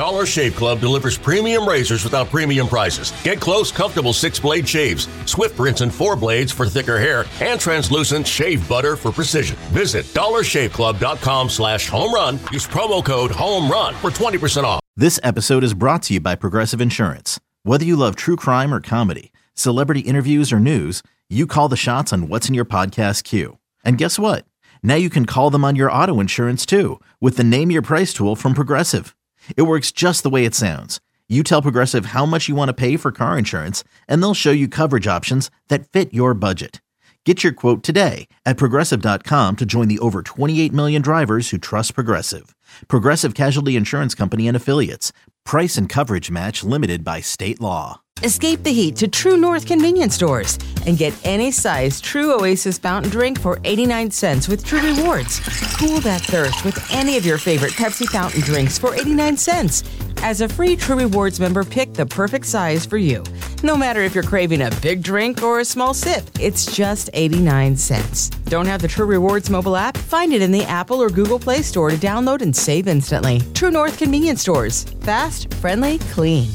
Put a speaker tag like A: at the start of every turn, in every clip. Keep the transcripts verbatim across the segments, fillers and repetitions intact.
A: Dollar Shave Club delivers premium razors without premium prices. Get close, comfortable six-blade shaves, Swift rinse and four blades for thicker hair, and translucent shave butter for precision. Visit dollar shave club dot com slash home run. Use promo code HOMERUN for twenty percent off.
B: This episode is brought to you by Progressive Insurance. Whether you love true crime or comedy, celebrity interviews or news, you call the shots on what's in your podcast queue. And guess what? Now you can call them on your auto insurance too with the Name Your Price tool from Progressive. It works just the way it sounds. You tell Progressive how much you want to pay for car insurance, and they'll show you coverage options that fit your budget. Get your quote today at progressive dot com to join the over twenty-eight million drivers who trust Progressive. Progressive Casualty Insurance Company and Affiliates. Price and coverage match limited by state law.
C: Escape the heat to True North convenience stores and get any size True Oasis fountain drink for eighty-nine cents with True Rewards. Cool that thirst with any of your favorite Pepsi fountain drinks for eighty-nine cents. As a free True Rewards member, pick the perfect size for you. No matter if you're craving a big drink or a small sip, it's just eighty-nine cents. Don't have the True Rewards mobile app? Find it in the Apple or Google Play Store to download and save instantly. True North convenience stores. Fast, friendly, clean.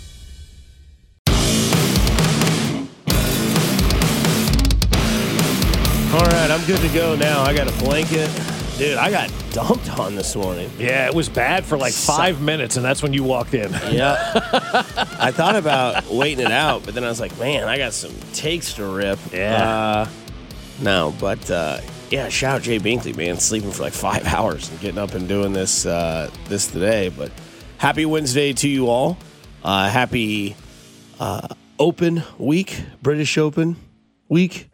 D: All right, I'm good to go now. I got a blanket. Dude, I got dumped on this morning.
E: Yeah, it was bad for like five minutes, and that's when you walked in.
D: Yeah. I thought about waiting it out, but then I was like, man, I got some takes to rip.
E: Yeah.
D: Uh, no, but uh, yeah, shout out Jay Binkley, man, sleeping for like five hours and getting up and doing this uh, this today. But happy Wednesday to you all. Uh, happy uh, Open week, British Open week.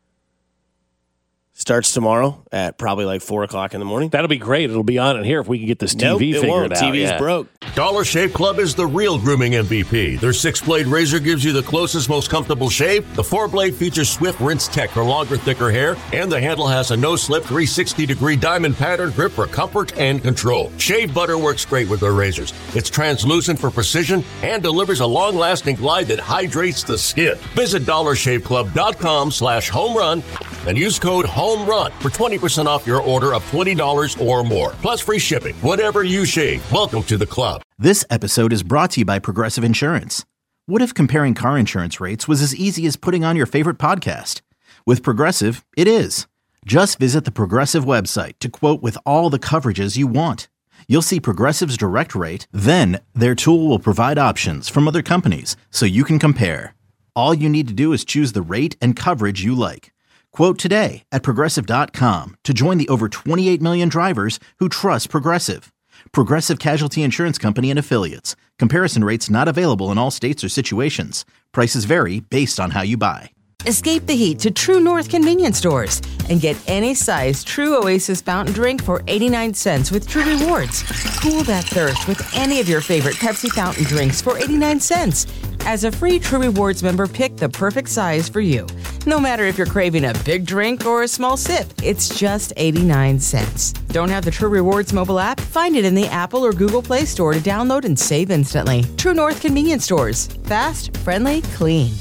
D: Starts tomorrow at probably like four o'clock in the morning.
E: That'll be great. It'll be on in here if we can get this T V
D: nope, it
E: figured
D: won't.
E: out.
D: T V's
E: yeah.
D: broke.
A: Dollar Shave Club is the real grooming M V P. Their six-blade razor gives you the closest, most comfortable shave. The four-blade features Swift Rinse Tech for longer, thicker hair. And the handle has a no-slip three hundred sixty degree diamond pattern grip for comfort and control. Shave butter works great with their razors. It's translucent for precision and delivers a long-lasting glide that hydrates the skin. Visit dollar shave club dot com slash home run and use code HOMERUN for twenty percent off your order of twenty dollars or more. Plus free shipping. Whatever you shave, welcome to the club.
B: This episode is brought to you by Progressive Insurance. What if comparing car insurance rates was as easy as putting on your favorite podcast? With Progressive, it is. Just visit the Progressive website to quote with all the coverages you want. You'll see Progressive's direct rate, then their tool will provide options from other companies so you can compare. All you need to do is choose the rate and coverage you like. Quote today at progressive dot com to join the over twenty-eight million drivers who trust Progressive. Progressive Casualty Insurance Company and Affiliates. Comparison rates not available in all states or situations. Prices vary based on how you buy.
C: Escape the heat to True North convenience stores and get any size True Oasis fountain drink for eighty-nine cents with True Rewards. Cool that thirst with any of your favorite Pepsi fountain drinks for eighty-nine cents. As a free True Rewards member, pick the perfect size for you. No matter if you're craving a big drink or a small sip, it's just eighty-nine cents. Don't have the True Rewards mobile app? Find it in the Apple or Google Play Store to download and save instantly. True North convenience stores. Fast, friendly, clean.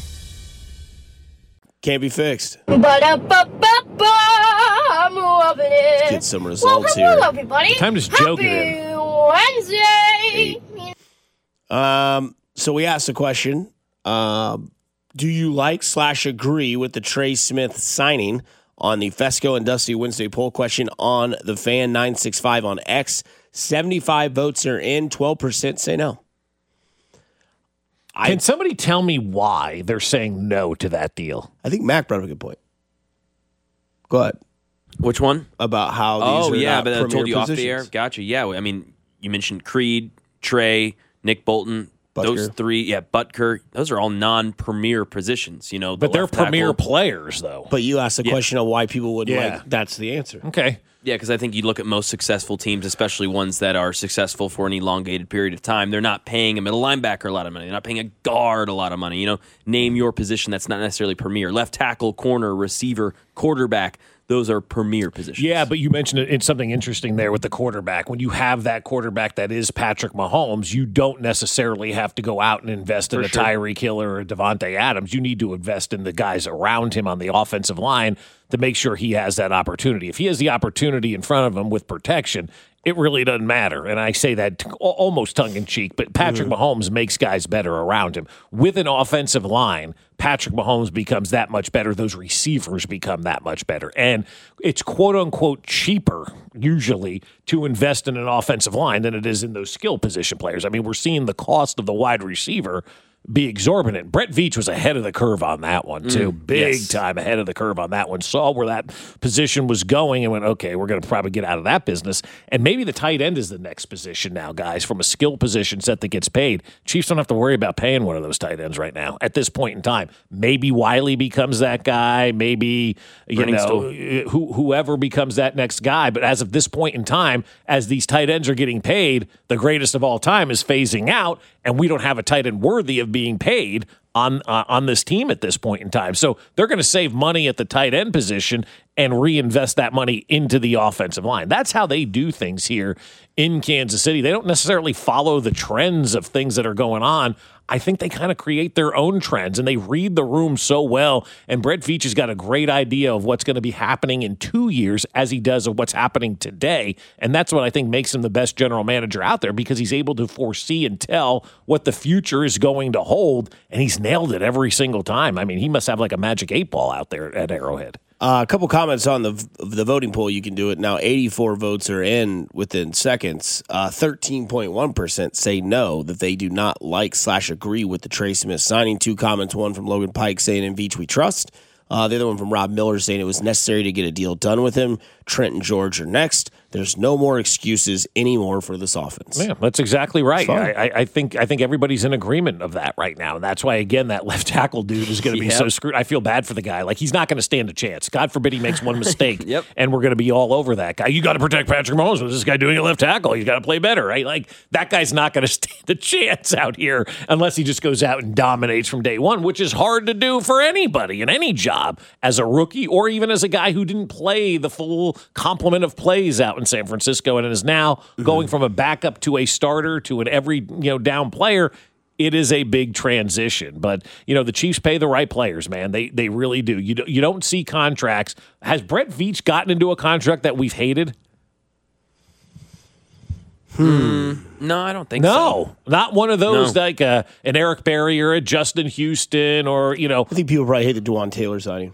D: Can't be fixed.
F: Ba-da-ba-ba-ba, I'm loving it.
D: Let's get some results
F: well, hello,
D: here.
F: everybody.
E: Time to just
F: Happy
E: joke it
F: Wednesday.
D: Um, so we asked the question, um, do you like slash agree with the Trey Smith signing on the Fesco and Dusty Wednesday poll question on the Fan nine six five on X? seventy-five votes are in, twelve percent say no.
E: Can
D: I,
E: somebody tell me why they're saying no to that deal?
D: I think Mac brought up a good point. Go ahead.
G: Which one?
D: About how these
G: Oh,
D: are
G: yeah,
D: not
G: but I
D: premier
G: told you off the
D: positions.
G: air. Gotcha. Yeah, I mean, you mentioned Creed, Trey, Nick Bolton.
D: Butker.
G: Those three, yeah, Butker. Those are all non-premier positions, you know. the
E: But they're
G: left tackle.
E: premier players, though.
D: But you asked the
G: Yeah.
D: question of why people wouldn't
E: Yeah.
D: like. That's the answer.
E: Okay.
G: Yeah, because I think you look at most successful teams, especially ones that are successful for an elongated period of time. They're not paying a middle linebacker a lot of money. They're not paying a guard a lot of money. You know, name your position that's not necessarily premier. Left tackle, corner, receiver, quarterback. Those are premier positions.
E: Yeah, but you mentioned it, it's something interesting there with the quarterback. When you have that quarterback that is Patrick Mahomes, you don't necessarily have to go out and invest in
G: For
E: a
G: sure.
E: Tyreek Hill or a Devontae Adams. You need to invest in the guys around him on the offensive line to make sure he has that opportunity. If he has the opportunity in front of him with protection it really doesn't matter. And I say that t- almost tongue-in-cheek, but Patrick mm-hmm. Mahomes makes guys better around him. With an offensive line, Patrick Mahomes becomes that much better. Those receivers become that much better. And it's quote-unquote cheaper, usually, to invest in an offensive line than it is in those skill position players. I mean, we're seeing the cost of the wide receiver be exorbitant. Brett Veach was ahead of the curve on that one, too. Mm, Big yes. time ahead of the curve on that one. Saw where that position was going and went, okay, we're going to probably get out of that business. And maybe the tight end is the next position now, guys, from a skill position set that gets paid. Chiefs don't have to worry about paying one of those tight ends right now at this point in time. Maybe Wiley becomes that guy. Maybe, you know, who, whoever becomes that next guy. But as of this point in time, as these tight ends are getting paid, the greatest of all time is phasing out, and we don't have a tight end worthy of being paid on uh, on this team at this point in time. So they're going to save money at the tight end position and reinvest that money into the offensive line. That's how they do things here in Kansas City. They don't necessarily follow the trends of things that are going on. I think they kind of create their own trends, and they read the room so well. And Brett Veach has got a great idea of what's going to be happening in two years as he does of what's happening today. And that's what I think makes him the best general manager out there, because he's able to foresee and tell what the future is going to hold, and he's nailed it every single time. I mean, he must have like a magic eight ball out there at Arrowhead.
D: Uh, a couple comments on the the voting poll. You can do it now. eighty-four votes are in within seconds. Uh, thirteen point one percent say no, that they do not like slash agree with the Trey Smith signing. Two comments, one from Logan Pike saying, in Veach we trust. Uh, the other one from Rob Miller saying it was necessary to get a deal done with him. Trent and George are next. There's no more excuses anymore for this offense.
E: Yeah, that's exactly right. I, I think I think everybody's in agreement of that right now. And that's why, again, that left tackle dude is going to be yep. so screwed. I feel bad for the guy. Like, he's not going to stand a chance. God forbid he makes one mistake,
G: yep.
E: and we're going to be all over that guy. You got to protect Patrick Mahomes. What's this guy doing at left tackle? He's got to play better, right? Like, that guy's not going to stand a chance out here unless he just goes out and dominates from day one, which is hard to do for anybody in any job, as a rookie or even as a guy who didn't play the full complement of plays out in San Francisco and is now mm-hmm. going from a backup to a starter to an every you know down player. It is a big transition, but you know the Chiefs pay the right players, man. They they really do. You do, you don't see contracts. Has Brett Veach gotten into a contract that we've hated?
G: Hmm. No, I don't think
E: no,
G: so.
E: No, not one of those
G: no.
E: like a, an Eric Berry or a Justin Houston or you know.
D: I think people probably hate the Juwan Taylor signing.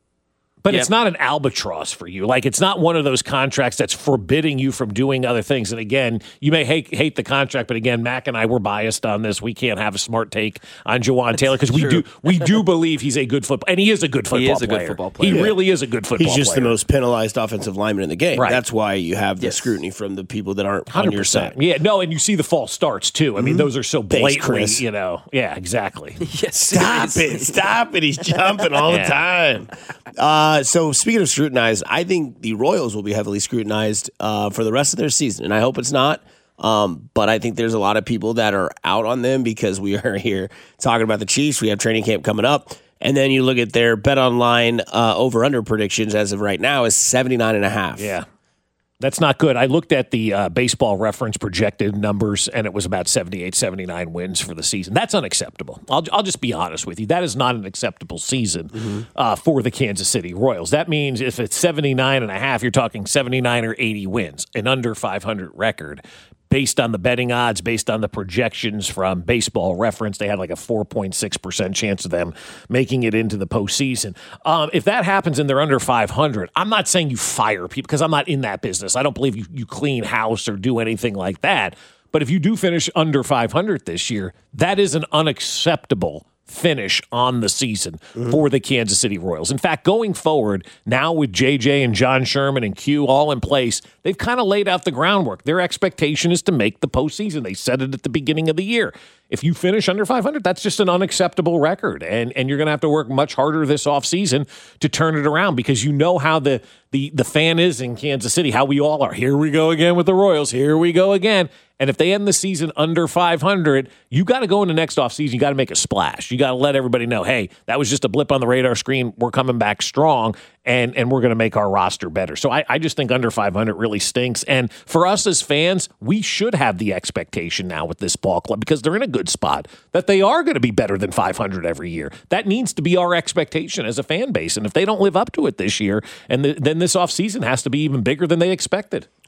E: But
G: yep.
E: it's not an albatross for you. Like, it's not one of those contracts that's forbidding you from doing other things. And again, you may hate, hate the contract, but again, Mac and I were biased on this. We can't have a smart take on Juwan Taylor because we do we do believe he's a good football, and he is a good football player.
G: He is a
E: player.
G: good football player.
E: He
G: yeah.
E: really is a good football player.
D: He's just
E: player.
D: the most penalized offensive lineman in the game.
E: Right.
D: That's why you have the yes. scrutiny from the people that aren't on your side.
E: Yeah, no, and you see the false starts too. I mean, mm-hmm. those are so blatantly,
D: Thanks,
E: you know. Yeah, exactly.
G: yes,
D: Stop it. Stop it. He's jumping all yeah. the time. Uh, so speaking of scrutinized, I think the Royals will be heavily scrutinized uh, for the rest of their season, and I hope it's not. Um, but I think there's a lot of people that are out on them because we are here talking about the Chiefs. We have training camp coming up, and then you look at their Bet Online uh, over-under predictions as of right now is seventy-nine and a half.
E: Yeah. That's not good. I looked at the uh, Baseball Reference projected numbers, and it was about seventy-eight, seventy-nine wins for the season. That's unacceptable. I'll, I'll just be honest with you. That is not an acceptable season mm-hmm. uh, for the Kansas City Royals. That means if it's seventy-nine and a half, you're talking seventy-nine or eighty wins, an under five hundred record. Based on the betting odds, based on the projections from Baseball Reference, they had like a four point six percent chance of them making it into the postseason. Um, if that happens and they're under five hundred, I'm not saying you fire people because I'm not in that business. I don't believe you, you clean house or do anything like that. But if you do finish under five hundred this year, that is an unacceptable finish on the season mm-hmm. for the Kansas City Royals. In fact, going forward, now with J J and John Sherman and Q all in place, they've kind of laid out the groundwork. Their expectation is to make the postseason. They said it at the beginning of the year. If you finish under five hundred, that's just an unacceptable record, and and you're going to have to work much harder this offseason to turn it around because you know how the, the, the fan is in Kansas City, how we all are. Here we go again with the Royals. Here we go again. And if they end the season under five hundred, you got to go in the next offseason. You got to make a splash. You got to let everybody know, hey, that was just a blip on the radar screen. We're coming back strong, and, and we're going to make our roster better. So I, I just think under five hundred really stinks. And for us as fans, we should have the expectation now with this ball club because they're in a good spot that they are going to be better than five hundred every year. That needs to be our expectation as a fan base. And if they don't live up to it this year, and the, then this offseason has to be even bigger than they expected.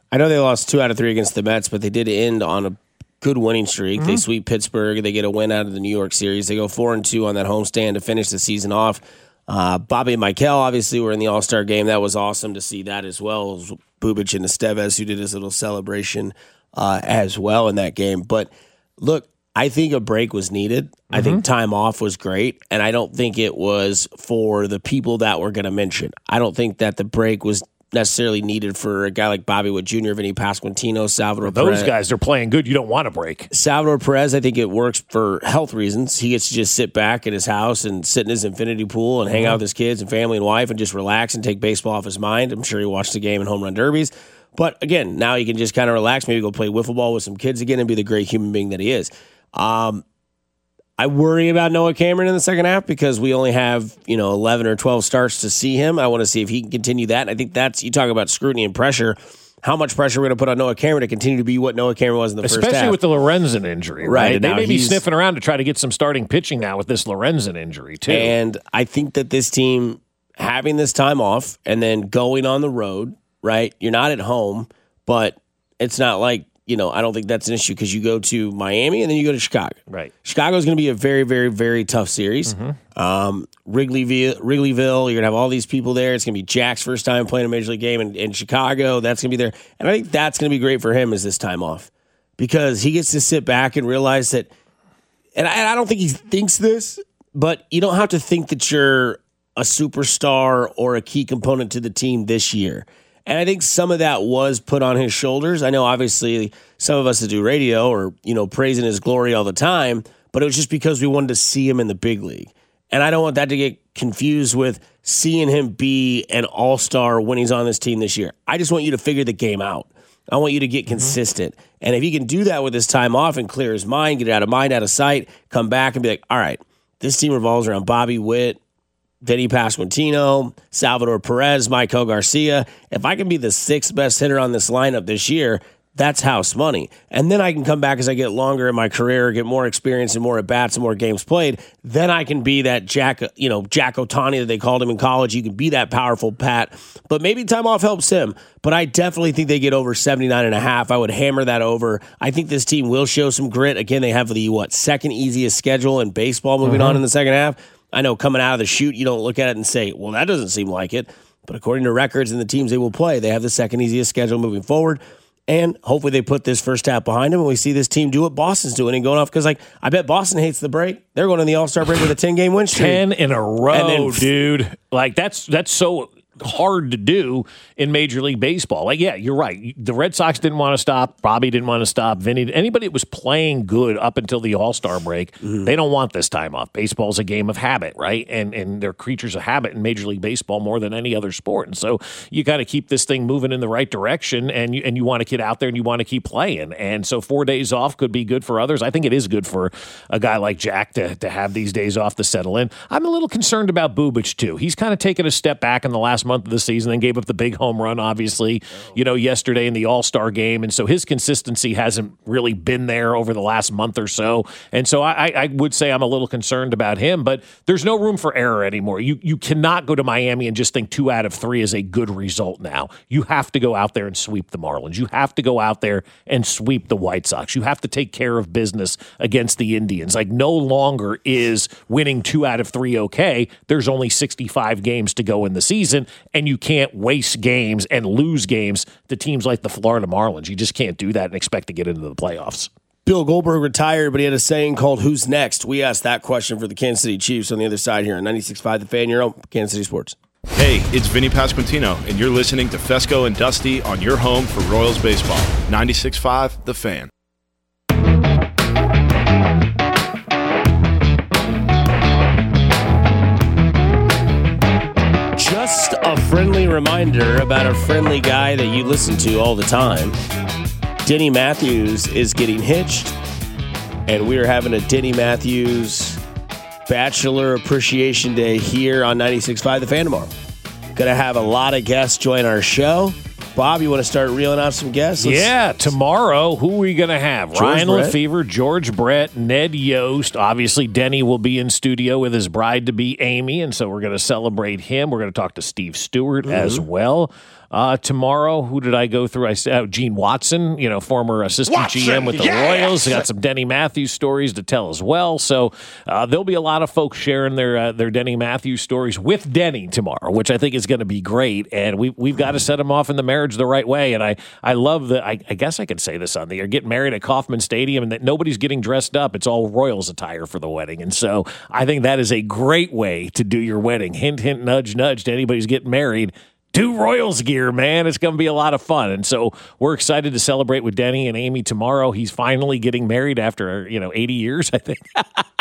D: I know they lost two out of three against the Mets, but they did end on a good winning streak. Mm-hmm. They sweep Pittsburgh. They get a win out of the New York series. They go four and two on that homestand to finish the season off. Uh, Bobby and Michael obviously were in the All-Star game. That was awesome to see that as well. It was Bubic and Estevez who did his little celebration uh, as well in that game. But look, I think a break was needed. Mm-hmm. I think time off was great, and I don't think it was for the people that we're going to mention. I don't think that the break was necessarily needed for a guy like Bobby Witt Junior, Vinny Pasquantino, Salvador
E: Those
D: Perez.
E: guys, they're playing good. You don't want to break.
D: Salvador Perez, I think it works for health reasons. He gets to just sit back at his house and sit in his infinity pool and hang out with his kids and family and wife and just relax and take baseball off his mind. I'm sure he watched the game and home run derbies. But again, now he can just kind of relax, maybe go play wiffle ball with some kids again and be the great human being that he is. Um, I worry about Noah Cameron in the second half because we only have, you know, eleven or twelve starts to see him. I want to see if he can continue that. And I think that's, you talk about scrutiny and pressure, how much pressure we're going to put on Noah Cameron to continue to be what Noah Cameron was in the
E: Especially
D: first half.
E: Especially with the Lorenzen injury, right?
D: right?
E: They
D: Now
E: may be
D: he's-
E: sniffing around to try to get some starting pitching now with this Lorenzen injury, too.
D: And I think that this team having this time off and then going on the road, right? You're not at home, but it's not like, you know, I don't think that's an issue because you go to Miami and then you go to Chicago.
E: Right.
D: Chicago is going to be a very, very, very tough series. Mm-hmm. Um, Wrigleyville, Wrigleyville, you're going to have all these people there. It's going to be Jack's first time playing a major league game in, in Chicago. That's going to be there. And I think that's going to be great for him is this time off because he gets to sit back and realize that, and I, and I don't think he thinks this, but you don't have to think that you're a superstar or a key component to the team this year. And I think some of that was put on his shoulders. I know, obviously, some of us that do radio are, you know, praising his glory all the time, but it was just because we wanted to see him in the big league. And I don't want that to get confused with seeing him be an all-star when he's on this team this year. I just want you to figure the game out. I want you to get mm-hmm. consistent. And if he can do that with his time off and clear his mind, get it out of mind, out of sight, come back and be like, all right, this team revolves around Bobby Witt, Vinny Pasquantino, Salvador Perez, Michael Garcia. If I can be the sixth best hitter on this lineup this year, that's house money. And then I can come back as I get longer in my career, get more experience and more at-bats and more games played. Then I can be that Jack, you know, Jack Ohtani that they called him in college. You can be that powerful Pat. But maybe time off helps him. But I definitely think they get over seventy-nine and a half. I would hammer that over. I think this team will show some grit. Again, they have the, what, second easiest schedule in baseball moving mm-hmm. on in the second half. I know coming out of the chute, you don't look at it and say, well, that doesn't seem like it. But according to records and the teams they will play, they have the second easiest schedule moving forward. And hopefully they put this first half behind them and we see this team do what Boston's doing and going off. Because, like, I bet Boston hates the break. They're going in the All-Star break with a ten-game win streak.
E: ten in a row,
D: and then,
E: dude. Like, that's that's so hard to do in Major League Baseball. Like, yeah, you're right. The Red Sox didn't want to stop. Bobby didn't want to stop. Vinny, anybody that was playing good up until the All-Star break, mm-hmm. they don't want this time off. Baseball's a game of habit, right? And and they're creatures of habit in Major League Baseball more than any other sport. And so you got to keep this thing moving in the right direction, and you, and you want to get out there and you want to keep playing. And so four days off could be good for others. I think it is good for a guy like Jack to, to have these days off to settle in. I'm a little concerned about Bubic, too. He's kind of taken a step back in the last month of the season, then gave up the big home run, obviously, oh. you know, yesterday in the All-Star game. And so his consistency hasn't really been there over the last month or so. And so I, I would say I'm a little concerned about him, but there's no room for error anymore. You you cannot go to Miami and just think two out of three is a good result now. You have to go out there and sweep the Marlins. You have to go out there and sweep the White Sox. You have to take care of business against the Indians. Like, no longer is winning two out of three okay. There's only sixty-five games to go in the season, and you can't waste games and lose games to teams like the Florida Marlins. You just can't do that and expect to get into the playoffs.
D: Bill Goldberg retired, but he had a saying called "Who's Next?" We asked that question for the Kansas City Chiefs on the other side here on ninety-six point five The Fan, your own Kansas City Sports.
H: Hey, it's Vinny Pasquantino, and you're listening to Fesco and Dusty on your home for Royals baseball. ninety-six point five The Fan.
D: Just a friendly reminder about a friendly guy that you listen to all the time. Denny Matthews is getting hitched, and we are having a Denny Matthews Bachelor Appreciation Day here on ninety-six point five The Fan tomorrow. Going to have a lot of guests join our show. Bob, you want to start reeling out some guests? Let's,
E: yeah, tomorrow, who are we going to have?
D: George
E: Ryan
D: Brett.
E: Lefevre, George Brett, Ned Yost. Obviously, Denny will be in studio with his bride-to-be, Amy, and so we're going to celebrate him. We're going to talk to Steve Stewart mm-hmm. as well. Uh, tomorrow, who did I go through? I said oh, Gene Watson, you know, former assistant
I: Watson,
E: G M with the
I: yes!
E: Royals. Got some Denny Matthews stories to tell as well. So uh, there'll be a lot of folks sharing their uh, their Denny Matthews stories with Denny tomorrow, which I think is going to be great. And we we've got to set him off in the marriage the right way. And I I love that. I, I guess I could say this on the air. Getting married at Kauffman Stadium, and that nobody's getting dressed up. It's all Royals attire for the wedding. And so I think that is a great way to do your wedding. Hint, hint, nudge, nudge to anybody who's getting married. Do Royals gear, man. It's going to be a lot of fun. And so we're excited to celebrate with Denny and Amy tomorrow. He's finally getting married after, you know, eighty years, I think.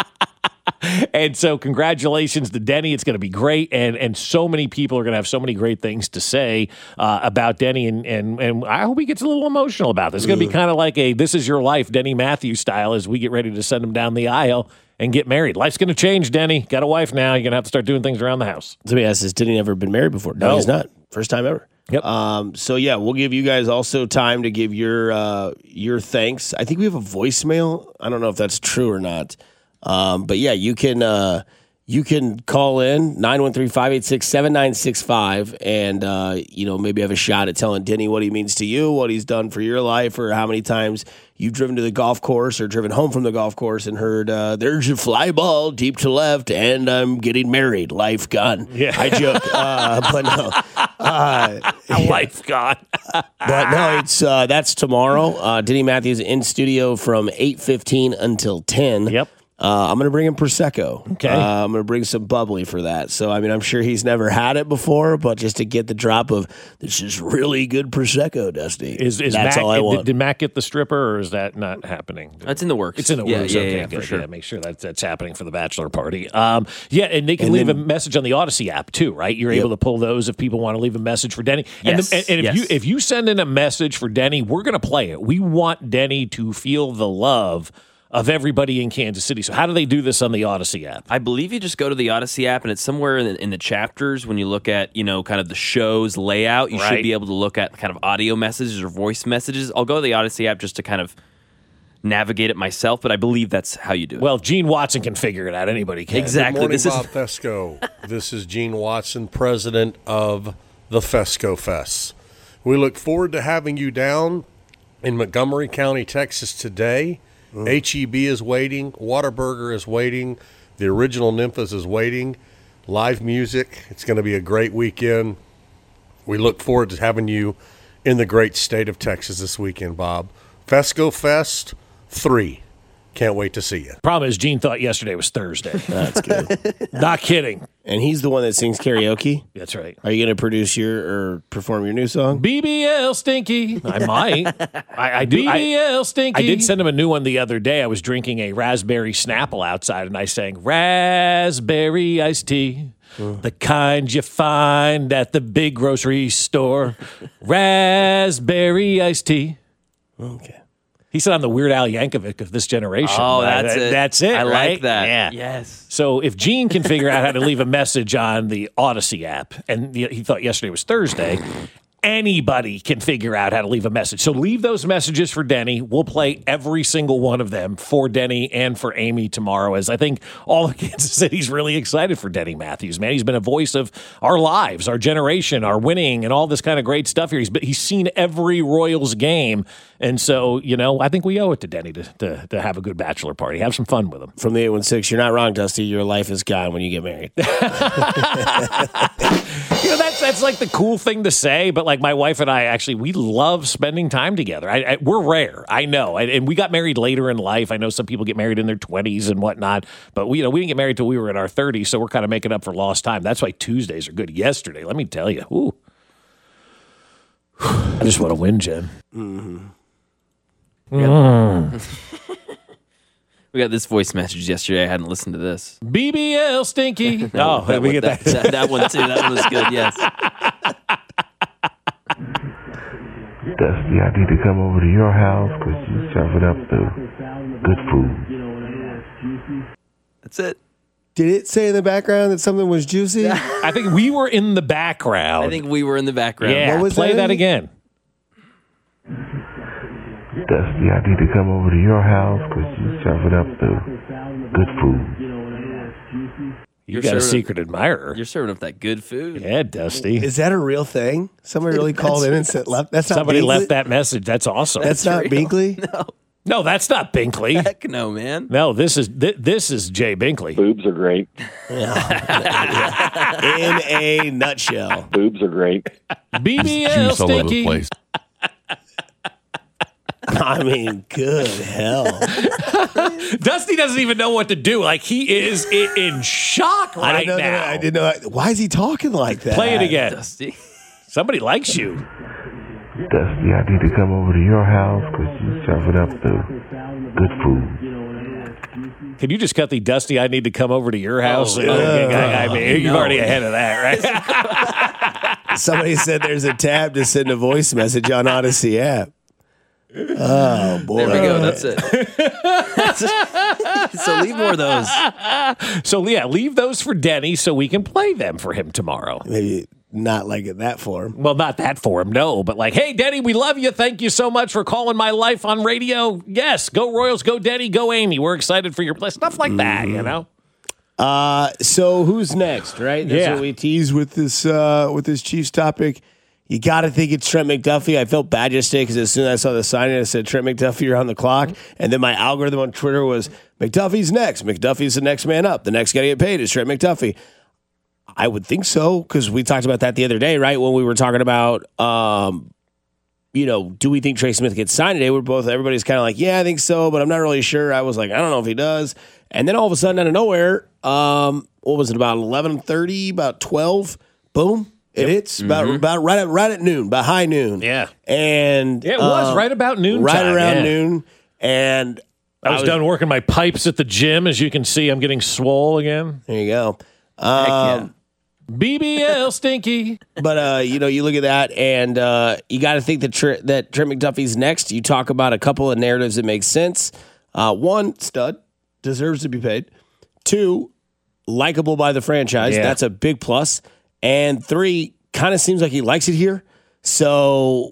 E: And so congratulations to Denny. It's going to be great. And and so many people are going to have so many great things to say uh, about Denny. And, and, and I hope he gets a little emotional about this. It's going to be kind of like a This Is Your Life, Denny Matthews style, as we get ready to send him down the aisle and get married. Life's going to change, Denny. Got a wife now. You're going to have to start doing things around the house.
D: Let me ask this. Denny never been married before? No,
E: No.
D: he's not. First time ever.
E: Yep.
D: Um, so, yeah, we'll give you guys also time to give your uh, your thanks. I think we have a voicemail. I don't know if that's true or not. Um, but, yeah, you can uh, you can call in nine one three, five eight six, seven nine six five and, uh, you know, maybe have a shot at telling Denny what he means to you, what he's done for your life, or how many times you've driven to the golf course or driven home from the golf course and heard, uh, there's your fly ball deep to left, and I'm getting married. Life gone.
E: Yeah.
D: I joke. Uh, but no. Uh,
E: Life gone.
D: but no, it's uh, that's tomorrow. Uh, Denny Matthews in studio from eight fifteen until ten.
E: Yep.
D: Uh, I'm going to bring him Prosecco.
E: Okay.
D: Uh, I'm going to bring some bubbly for that. So, I mean, I'm sure he's never had it before, but just to get the drop of, this is really good Prosecco, Dusty.
E: Is, is
D: That's
E: Mac,
D: all I want.
E: Did, did Mac get the stripper, or is that not happening?
G: That's in the works.
E: It's in the
G: yeah,
E: works.
G: Yeah,
E: okay,
G: yeah,
E: good.
G: for sure.
E: Yeah, make sure that that's happening for the bachelor party. Um, yeah, and they can
D: And
E: leave
D: then-
E: a message on the Odyssey app too, right? You're
D: Yep.
E: able to pull those if people want to leave a message for Denny. And,
G: Yes,
E: the, and, and if
G: yes.
E: you if you send in a message for Denny, we're going to play it. We want Denny to feel the love of everybody in Kansas City. So how do they do this on the Odyssey app?
G: I believe you just go to the Odyssey app, and it's somewhere in the, in the chapters when you look at, you know, kind of the show's layout. You
E: Right.
G: should be able to look at kind of audio messages or voice messages. I'll go to the Odyssey app just to kind of navigate it myself, but I believe that's how you do it.
E: Well, if Gene Watson can figure it out, anybody can.
G: Exactly.
I: Good morning,
G: This is-
I: Bob Fesco. This is Gene Watson, president of the Fesco Fest. We look forward to having you down in Montgomery County, Texas today. H E B is waiting. Whataburger is waiting. The original Nymphas is waiting. Live music. It's going to be a great weekend. We look forward to having you in the great state of Texas this weekend, Bob. Fesco Fest three. Can't wait to see you.
E: Problem is, Gene thought yesterday was Thursday.
D: That's good.
E: Not kidding.
D: And he's the one that sings karaoke.
E: That's right.
D: Are you going to produce your or perform your new song?
E: B B L Stinky. I might. I, I do.
G: B B
E: L Stinky. I did send him a new one the other day. I was drinking a raspberry Snapple outside, and I sang raspberry iced tea. The kind you find at the big grocery store. Raspberry iced tea.
D: Okay.
E: He said I'm the Weird Al Yankovic of this generation.
G: Oh,
E: Right?
G: that's
E: That-
G: it.
E: That's it.
G: I
E: right?
G: like that.
E: Yeah.
G: Yes.
E: So if Gene can figure out how to leave a message on the Odyssey app, and he he thought yesterday was Thursday, anybody can figure out how to leave a message. So leave those messages for Denny. We'll play every single one of them for Denny and for Amy tomorrow, as I think all of Kansas City's really excited for Denny Matthews, man. He's been a voice of our lives, our generation, our winning, and all this kind of great stuff here. He's been, he's seen every Royals game. And so, you know, I think we owe it to Denny to, to, to have a good bachelor party. Have some fun with him.
D: From the eight one six, you're not wrong, Dusty. Your life is gone when you get married.
E: You know, that's that's like the cool thing to say, but like my wife and I actually, we love spending time together. I, I, we're rare, I know, and, and we got married later in life. I know some people get married in their twenties and whatnot, but we, you know, we didn't get married till we were in our thirties, so we're kind of making up for lost time. That's why Tuesdays are good. Yesterday, let me tell you, ooh, I just want to win, Jen.
D: Mm-hmm.
E: Mm.
G: We got this voice message yesterday. I hadn't listened to this.
E: B B L Stinky. Oh,
G: that,
E: we
G: one,
E: get
G: that,
E: that.
G: that, that one too. That one was good. Yes.
J: Dusty, I need to come over to your house because you're serving up the good food.
G: That's it.
D: Did it say in the background that something was juicy?
E: I think we were in the background.
G: I think we were in the background.
E: Yeah,
D: What was
E: play
D: that?
E: that again.
J: Dusty, I need to come over to your house because you're serving up the good food.
E: You
G: You're
E: got a
G: serving-
E: secret admirer.
G: You're serving up that good food.
E: Yeah, Dusty.
D: Is that a real thing? Somebody really called in and said, left. That's not
E: Somebody
D: Binkley?
E: left that message. That's awesome.
D: That's not Binkley?
G: No.
E: No, that's not Binkley.
G: Heck no, man.
E: No, this is th- this is Jay Binkley.
J: Boobs are great.
D: In a nutshell.
J: Boobs are great.
E: B B L
K: Juice all over the
E: Stinky.
K: place.
D: I mean, good hell.
E: Dusty doesn't even know what to do. Like he is in, in shock
D: I
E: right
D: didn't know
E: now.
D: that. I didn't know that. Why is he talking like that?
E: Play it again.
G: Dusty.
E: Somebody likes you.
J: Dusty, I need to come over to your house because you serve it up the good food.
E: Can you just cut the Dusty? I need to come over to your house.
G: Oh,
E: I, I mean, you're
G: no.
E: already ahead of that, right?
D: Somebody said there's a tab to send a voice message on Odyssey app. Oh, boy.
G: There we go. That's it. So leave more of those.
E: So yeah, leave those for Denny so we can play them for him tomorrow.
D: Maybe not like it that for him.
E: Well, not that for him, no. But like, hey, Denny, we love you. Thank you so much for calling my life on radio. Yes, go Royals, go Denny, go Amy. We're excited for your play. Stuff like that, you know?
D: Uh, so who's next, right? That's
E: Yeah.
D: what we tease with this uh, with this Chiefs topic. You got to think it's Trent McDuffie. I felt bad yesterday because as soon as I saw the signing, I said, Trent McDuffie, you're on the clock. And then my algorithm on Twitter was, McDuffie's next. McDuffie's the next man up. The next guy to get paid is Trent McDuffie. I would think so because we talked about that the other day, right? When we were talking about, um, you know, do we think Trey Smith gets signed today? We're both, everybody's kind of like, yeah, I think so, but I'm not really sure. I was like, I don't know if he does. And then all of a sudden, out of nowhere, um, what was it, about eleven thirty, about twelve? Boom. It hits about about right at right at noon, about high noon.
E: Yeah.
D: And
E: Yeah, it was right about noon
D: Right
E: time,
D: around
E: yeah.
D: noon. And
E: I was, done working my pipes at the gym. As you can see, I'm getting swole again.
D: There you go. Um,
E: B B L Stinky.
D: But uh, you know, you look at that, and uh, you got to think that Tr- that Trent McDuffie's next. You talk about a couple of narratives that make sense. Uh, one, stud, deserves to be paid. Two, likable by the franchise.
E: Yeah.
D: That's a big plus. And three, kind of seems like he likes it here. So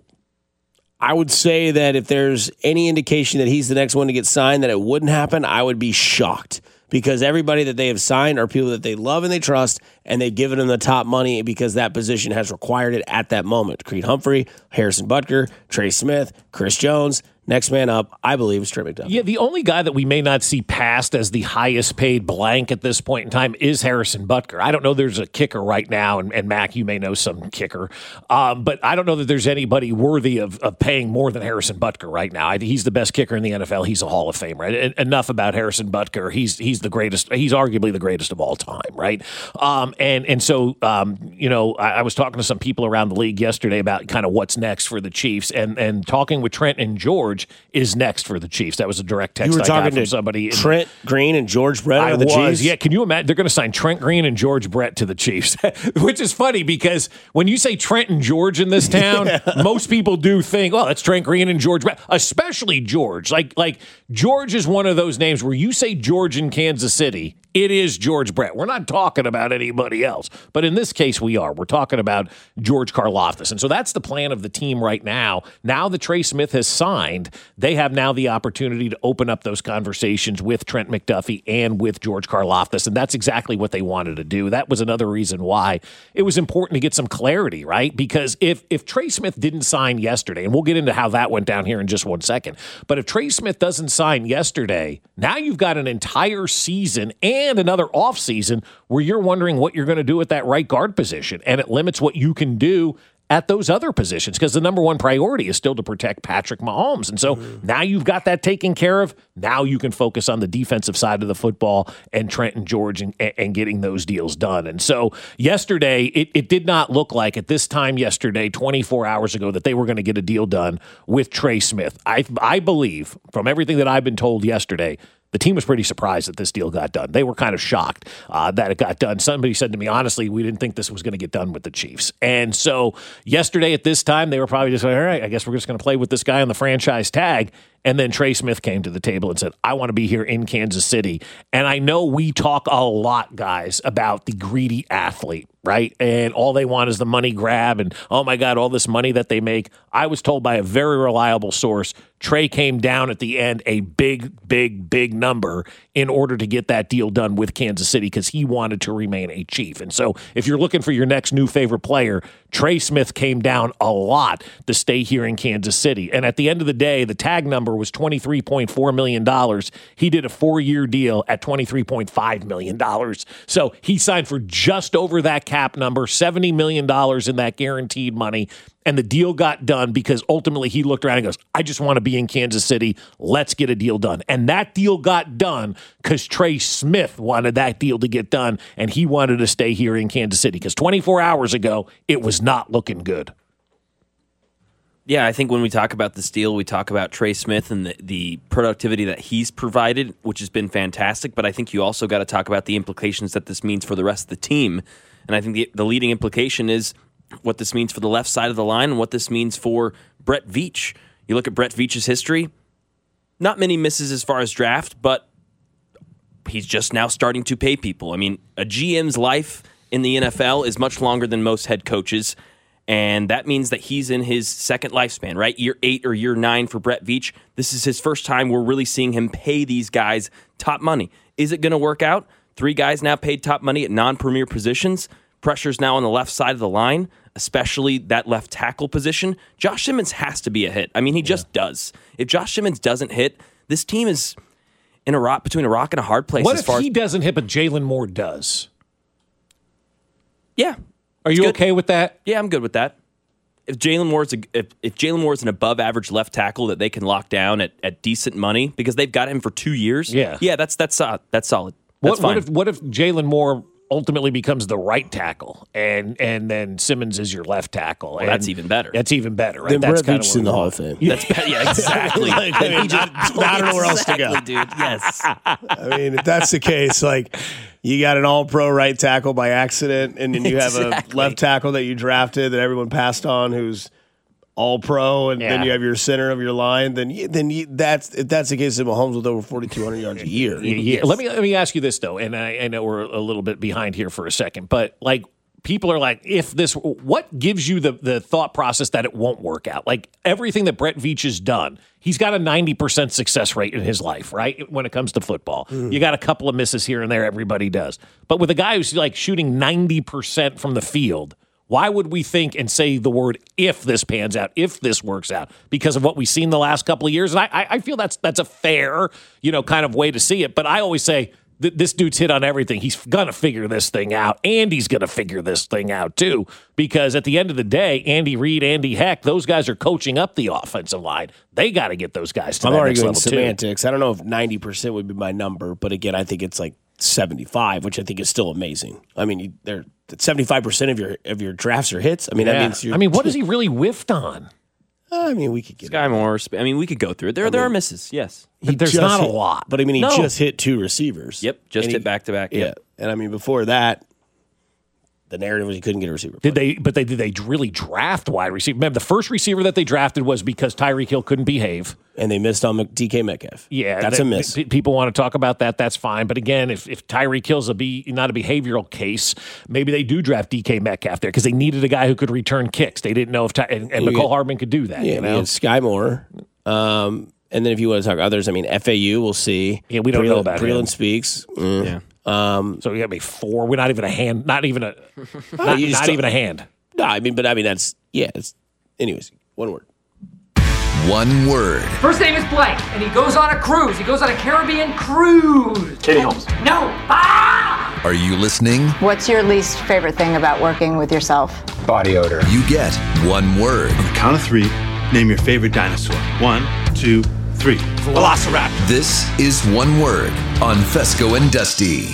D: I would say that if there's any indication that he's the next one to get signed, that it wouldn't happen, I would be shocked. Because everybody that they have signed are people that they love and they trust, and they've given them the top money because that position has required it at that moment. Creed Humphrey, Harrison Butker, Trey Smith, Chris Jones. Next man up, I believe, is Trey McDuffie.
E: Yeah, the only guy that we may not see passed as the highest paid blank at this point in time is Harrison Butker. I don't know there's a kicker right now, and, and Mac, you may know some kicker, um, but I don't know that there's anybody worthy of, of paying more than Harrison Butker right now. I, he's the best kicker in the N F L. He's a Hall of Famer. Right? En- enough about Harrison Butker. He's he's the greatest. He's arguably the greatest of all time, right? Um, and and so um, you know, I, I was talking to some people around the league yesterday about kind of what's next for the Chiefs, and and talking with Trent and George is next for the Chiefs. That was a direct text
D: You were
E: I got
D: talking
E: from
D: to
E: somebody. in-
D: Trent Green and George Brett
E: I
D: of the
E: was,
D: Chiefs?
E: yeah. Can you imagine? They're going to sign Trent Green and George Brett to the Chiefs, which is funny because when you say Trent and George in this town,
D: Yeah.
E: most people do think, "Oh, that's Trent Green and George Brett." Especially George. Like, like George is one of those names where you say George in Kansas City, it is George Brett. We're not talking about anybody else, but in this case, we are. We're talking about George Karlaftis, and so that's the plan of the team right now. Now that Trey Smith has signed, they have now the opportunity to open up those conversations with Trent McDuffie and with George Karlaftis, and that's exactly what they wanted to do. That was another reason why it was important to get some clarity, right? Because if if Trey Smith didn't sign yesterday, and we'll get into how that went down here in just one second, but if Trey Smith doesn't sign yesterday, now you've got an entire season and another offseason where you're wondering what you're going to do at that right guard position, and it limits what you can do at those other positions because the number one priority is still to protect Patrick Mahomes. And so mm-hmm. now you've got that taken care of. Now you can focus on the defensive side of the football and Trent and George and, and getting those deals done. And so yesterday, it, it did not look like at this time yesterday, twenty-four hours ago, that they were going to get a deal done with Trey Smith. I, I believe, from everything that I've been told yesterday, the team was pretty surprised that this deal got done. They were kind of shocked uh, that it got done. Somebody said to me, honestly, we didn't think this was going to get done with the Chiefs. And so yesterday at this time, they were probably just like, all right, I guess we're just going to play with this guy on the franchise tag. And then Trey Smith came to the table and said, I want to be here in Kansas City. And I know we talk a lot, guys, about the greedy athlete, right? And all they want is the money grab and, oh, my God, all this money that they make. I was told by a very reliable source, Trey came down at the end a big, big, big number in order to get that deal done with Kansas City because he wanted to remain a Chief. And so if you're looking for your next new favorite player, Trey Smith came down a lot to stay here in Kansas City. And at the end of the day, the tag number was twenty-three point four million dollars. He did a four-year deal at twenty-three point five million dollars. So he signed for just over that cap number, seventy million dollars in that guaranteed money. And the deal got done because ultimately he looked around and goes, I just want to be in Kansas City. Let's get a deal done. And that deal got done because Trey Smith wanted that deal to get done, and he wanted to stay here in Kansas City because twenty-four hours ago, it was not looking good.
G: Yeah, I think when we talk about this deal, we talk about Trey Smith and the, the productivity that he's provided, which has been fantastic. But I think you also got to talk about the implications that this means for the rest of the team. And I think the, the leading implication is what this means for the left side of the line and what this means for Brett Veach. You look at Brett Veach's history, not many misses as far as draft, but he's just now starting to pay people. I mean, a G M's life in the N F L is much longer than most head coaches, and that means that he's in his second lifespan, right? Year eight or year nine for Brett Veach. This is his first time we're really seeing him pay these guys top money. Is it going to work out? Three guys now paid top money at non-premier positions. Pressure's now on the left side of the line, especially that left tackle position. Josh Simmons has to be a hit. I mean, he yeah. just does. If Josh Simmons doesn't hit, this team is in a rock between a rock and a hard place.
E: What
G: as
E: if
G: far
E: he
G: as,
E: doesn't hit, but Jalen Moore does?
G: Yeah.
E: Are you okay with that?
G: Yeah, I'm good with that. If Jalen Moore's a, if, if Jalen Moore's an above average left tackle that they can lock down at, at decent money because they've got him for two years,
E: yeah,
G: yeah, that's that's uh, that's solid. That's
E: what,
G: fine.
E: what if what if Jalen Moore ultimately becomes the right tackle, and and then Simmons is your left tackle?
G: Well, that's even better.
E: That's even better, right?
D: Then
E: that's
D: Brett Veach's in the Hall of Fame.
G: That's yeah, exactly.
D: like, I mean, just, I don't know where else to go,
G: dude. Yes.
D: I mean, if that's the case, like you got an All-Pro right tackle by accident, and then you have
G: exactly.
D: a left tackle that you drafted that everyone passed on, who's All-Pro, and
E: Yeah.
D: then you have your center of your line. Then, you, then you, that's if that's the case, then Mahomes with over forty-two hundred yards a year.
E: Yeah, yeah. Let me let me ask you this though, and I, I know we're a little bit behind here for a second, but like people are like, if this, what gives you the the thought process that it won't work out? Like everything that Brett Veach has done, he's got a ninety percent success rate in his life, right? When it comes to football, mm. you got a couple of misses here and there. Everybody does, but with a guy who's like shooting ninety percent from the field. Why would we think and say the word if this pans out, if this works out, because of what we've seen the last couple of years? And I, I feel that's that's a fair, you know, kind of way to see it. But I always say th- this dude's hit on everything. He's going to figure this thing out. Andy's going to figure this thing out, too, because at the end of the day, Andy Reid, Andy Heck, those guys are coaching up the offensive line. They got to get those guys to
D: I'm
E: that
D: already
E: next
D: going
E: level,
D: semantics.
E: too.
D: I don't know if ninety percent would be my number, but again, I think it's like seventy-five, which I think is still amazing. I mean, you, they're seventy-five percent of your of your drafts are hits. I mean,
E: Yeah.
D: that means you're,
E: I mean, what has he really whiffed on?
D: I mean, we could get
G: Sky Moore. I mean, we could go through it. There,
D: I
G: there
D: mean,
G: are misses. Yes.
D: He
E: There's
D: just
E: not a
D: hit-
E: lot.
D: But I mean, he
E: No.
D: just hit two receivers.
G: Yep. Just
D: And
G: hit
D: he-
G: back to back.
D: Yeah,
G: Yep.
D: and I mean, before that, the narrative was he couldn't get a receiver.
E: Did they? But they did they really draft wide receiver? Remember, the first receiver that they drafted was because Tyreek Hill couldn't behave.
D: And they missed on D K Metcalf.
E: Yeah,
D: that's
E: they-
D: a miss.
E: p- people want to talk about that. That's fine. But again, if, if Tyreek Hill's a be not a behavioral case, maybe they do draft D K Metcalf there because they needed a guy who could return kicks. They didn't know if Ty, and, and
D: Yeah,
E: McCall
D: yeah.
E: Hardman could do that.
D: Yeah,
E: you
D: we
E: know,
D: had Sky Moore. Um, and then if you want to talk others, I mean, F A U, we'll see.
E: Yeah, we don't
D: Breland,
E: know about him.
D: Breland Speaks. Mm.
G: Yeah.
D: Um,
E: so we got to be four. We're not even a hand. Not even a. not
D: you just
E: not
D: don't-
E: even a hand.
D: no, I mean, but I mean, that's, yeah. It's, anyways, one word.
K: One word.
L: First name is blank, and he goes on a cruise. He goes on a Caribbean cruise.
K: Katie Holmes.
L: No. Ah!
K: Are you listening?
M: What's your least favorite thing about working with yourself?
K: Body odor. You get one word.
N: On the count of three, name your favorite dinosaur. One, two, three. Velociraptor.
K: This is One Word on Fesco and Dusty.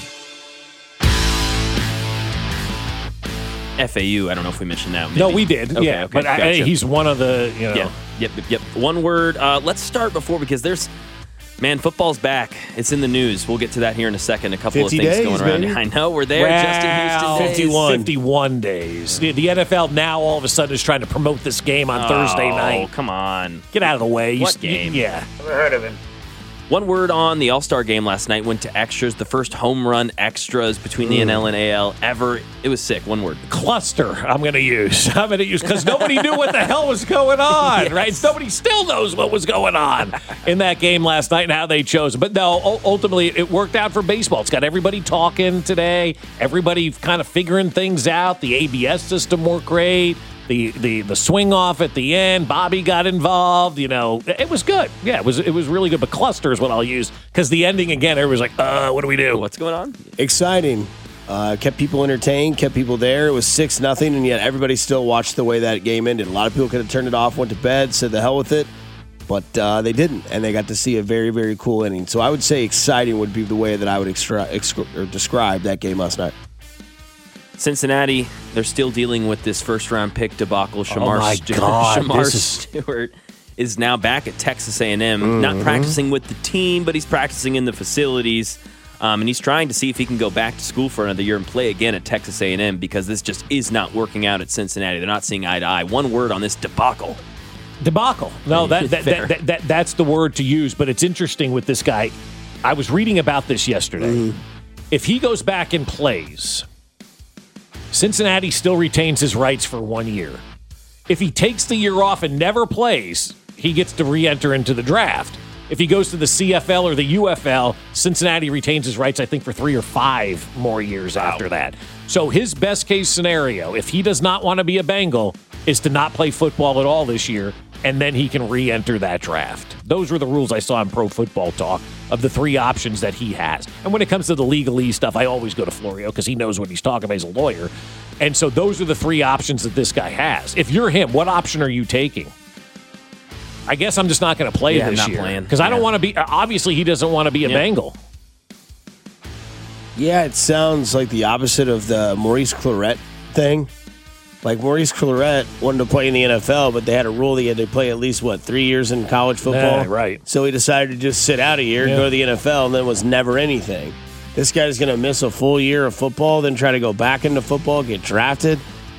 G: F A U. I don't know if we mentioned that.
E: No,
G: Maybe.
E: we did.
G: Okay,
E: yeah,
G: okay,
E: but I,
G: gotcha.
E: he's one of the. You know.
G: Yeah. Yep. Yep. Yep. One word. Uh, let's start before because there's Man, football's back. It's in the news. We'll get to that here in a second. A couple of
D: fifty
G: things
D: days,
G: going around.
D: baby.
G: I know, we're there.
E: Wow.
G: Justin Houston days.
D: fifty-one.
E: fifty-one days. The, the N F L now all of a sudden is trying to promote this game on
G: Oh,
E: Thursday night.
G: come on.
E: Get out of the way. You
G: What
E: s-
G: game?
E: Yeah.
L: Never heard of him.
G: One word on the All-Star game last night went to extras. The first home run extras between the N L and A L ever. It was sick. One word.
E: Cluster, I'm going to use. I'm going to use because nobody knew what the hell was going on,
G: Yes.
E: right? Nobody still knows what was going on in that game last night and how they chose. But no, u- ultimately, it worked out for baseball. It's got everybody talking today, everybody kind of figuring things out. The A B S system worked great. The, the the swing off at the end, Bobby got involved. You know, it was good. Yeah, it was it was really good. But cluster is what I'll use because the ending again, everybody's like, uh, what do we do?
G: What's going on?
D: Exciting. Uh, kept people entertained, kept people there. It was six nothing, and yet everybody still watched the way that game ended. A lot of people could have turned it off, went to bed, said the hell with it, but uh, they didn't, and they got to see a very, very cool inning. So I would say exciting would be the way that I would extra- exc- or describe that game last night.
G: Cincinnati, they're still dealing with this first-round pick debacle. Shamar,
E: Oh my
G: Stu-
E: God,
G: Shamar
E: this is-
G: Stewart is now back at Texas A and M,
E: Mm-hmm.
G: not practicing with the team, but he's practicing in the facilities, um, and he's trying to see if he can go back to school for another year and play again at Texas A and M because this just is not working out at Cincinnati. They're not seeing eye to eye. One word on this debacle.
E: Debacle. No, that, that,
G: Fair.
E: that, that, that that's the word to use. But it's interesting with this guy. I was reading about this yesterday.
G: Mm-hmm.
E: If he goes back and plays, Cincinnati still retains his rights for one year. If he takes the year off and never plays, he gets to re-enter into the draft. If he goes to the C F L or the U F L, Cincinnati retains his rights, I think, for three or five more years after that. So his best case scenario, if he does not want to be a Bengal, is to not play football at all this year, and then he can re-enter that draft. Those were the rules I saw in Pro Football Talk of the three options that he has. And when it comes to the legalese stuff, I always go to Florio because he knows what he's talking about. He's a lawyer. And so those are the three options that this guy has. If you're him, what option are you taking? I guess I'm just not going to play
G: Yeah, I'm
E: this
G: not
E: year
G: playing.
E: because I don't
G: Yeah.
E: want to be. Obviously, he doesn't want to be a
G: Yeah.
E: Bengal.
D: Yeah, it sounds like the opposite of the Maurice Clarett thing. Like Maurice Clarett wanted to play in the N F L, but they had a rule that he had to play at least, what, three years in college football?
E: Yeah, right.
D: So he decided to just sit out a year,
E: Yeah.
D: go to the N F L, and then was never anything. This guy's going to miss a full year of football, then try to go back into football, get drafted.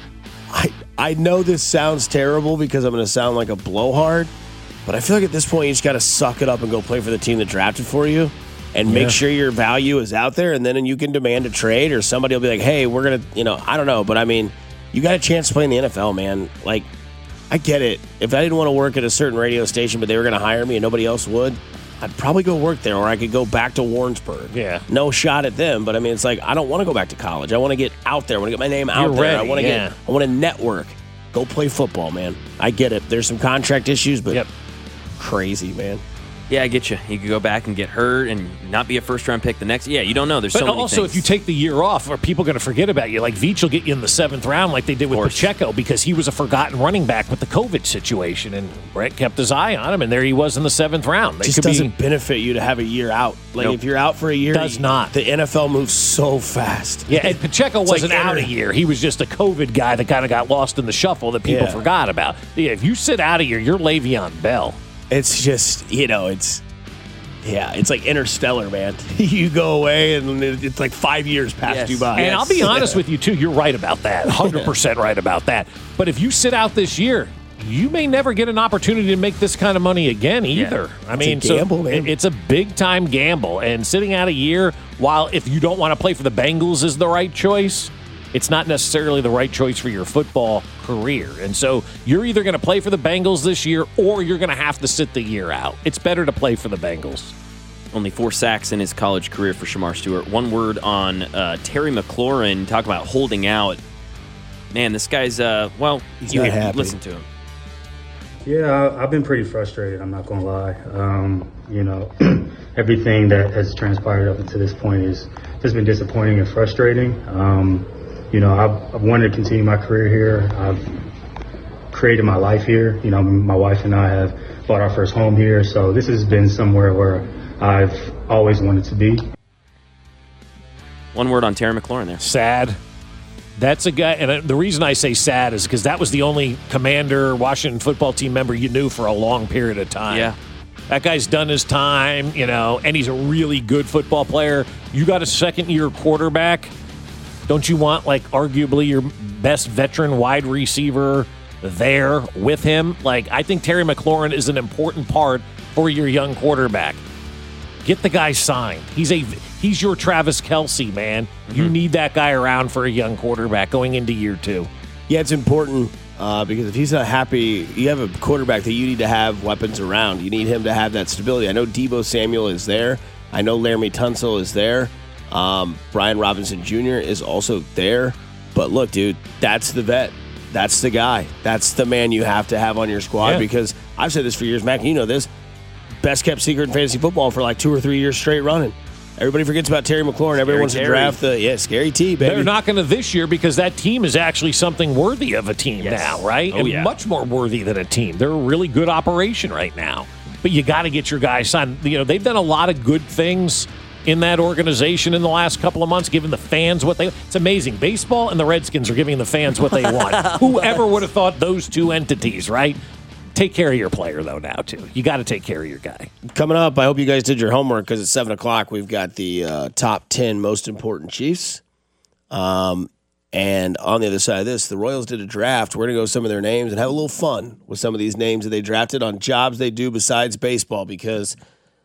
D: I I know this sounds terrible because I'm going to sound like a blowhard, but I feel like at this point you just got to suck it up and go play for the team that drafted for you and
E: Yeah.
D: make sure your value is out there, and then you can demand a trade or somebody will be like, hey, we're going to, you know, I don't know, but I mean, you got a chance to play in the N F L, man. Like, I get it. If I didn't want to work at a certain radio station, but they were going to hire me and nobody else would, I'd probably go work there, or I could go back to Warrensburg.
E: Yeah.
D: No shot at them, but I mean, it's like, I don't want to go back to college. I want to get out there. I want to get my name out
E: You're
D: there. I
E: ready,
D: want to
E: yeah.
D: get, I want to network. Go play football, man. I get it. There's some contract issues, but
E: Yep.
D: crazy, man.
G: Yeah, I get you. You could go back and get hurt and not be a first-round pick the next. Yeah, you don't know. There's
E: But
G: so many
E: also,
G: things.
E: if you take the year off, are people going to forget about you? Like Veach will get you in the seventh round, like they did with
G: course.
E: Pacheco, because he was a forgotten running back with the COVID situation, and Brett kept his eye on him, and there he was in the seventh round. They
D: It just
E: could be-
D: doesn't benefit you to have a year out. Like,
G: Nope.
D: if you're out for a year,
E: Does not.
D: The N F L moves so fast.
E: Yeah, and Pacheco
D: It's
E: wasn't
D: like
E: out a
D: inter-
E: year. He was just a COVID guy that kind of got lost in the shuffle that people
D: Yeah.
E: forgot about. Yeah, if you sit out a year, you're Le'Veon Bell.
D: It's just, you know, it's, yeah, it's like Interstellar, man. You go away and it- it's like five years passed
G: Yes.
D: you by.
E: And I'll be honest with you, too. You're right about that. one hundred percent right about that. But if you sit out this year, you may never get an opportunity to make this kind of money again either. I
D: It's
E: mean,
D: a gamble,
E: so
D: man.
E: it- it's a big-time gamble. And sitting out a year, while if you don't want to play for the Bengals is the right choice, it's not necessarily the right choice for your football career. And so you're either going to play for the Bengals this year or you're going to have to sit the year out. It's better to play for the Bengals.
G: Only four sacks in his college career for Shamar Stewart. One word on uh, Terry McLaurin. Talk about holding out. Man, this guy's, uh, well,
D: He's
G: you
D: not
G: hear-
D: happy.
G: listen to him.
O: Yeah, I- I've been pretty frustrated. I'm not gonna lie. Um, you know, everything that has transpired up until this point is just been disappointing and frustrating. Um, you know, I've, I've wanted to continue my career here. I've created my life here. You know, my wife and I have bought our first home here, so this has been somewhere where I've always wanted to be.
G: One word on Terry McLaurin there.
E: Sad. That's a guy, and uh, the reason I say sad is because that was the only Commander Washington football team member you knew for a long period of time.
G: Yeah.
E: That guy's done his time, you know, and he's a really good football player. You got a second-year quarterback. Don't you want, like, arguably your best veteran wide receiver there with him? Like, I think Terry McLaurin is an important part for your young quarterback. Get the guy signed. He's a he's your Travis Kelce, man. Mm-hmm. You need that guy around for a young quarterback going into year two.
D: Yeah, it's important uh, because if he's not happy, you have a quarterback that you need to have weapons around. You need him to have that stability. I know Deebo Samuel is there. I know Laramie Tunsil is there. Um, Brian Robinson Junior is also there. But look, dude, that's the vet. That's the guy. That's the man you have to have on your squad yeah. because I've said this for years, Mac, you know this. Best kept secret in fantasy football for like two or three years straight running. Everybody forgets about Terry McLaurin. Everybody wants to draft the, yeah, Scary T, baby.
E: They're not going to this year because that team is actually something worthy of a team yes. now, right?
G: Oh,
E: and
G: yeah.
E: much more worthy than a team. They're a really good operation right now. But you got to get your guys signed. You know, they've done a lot of good things in that organization in the last couple of months, giving the fans what they... It's amazing. Baseball and the Redskins are giving the fans what they want. Whoever would have thought those two entities, right? Take care of your player, though, now, too. You got to take care of your guy.
D: Coming up, I hope you guys did your homework because at seven o'clock, we've got the uh, top ten most important Chiefs. Um, and on the other side of this, the Royals did a draft. We're going to go some of their names and have a little fun with some of these names that they drafted on jobs they do besides baseball because,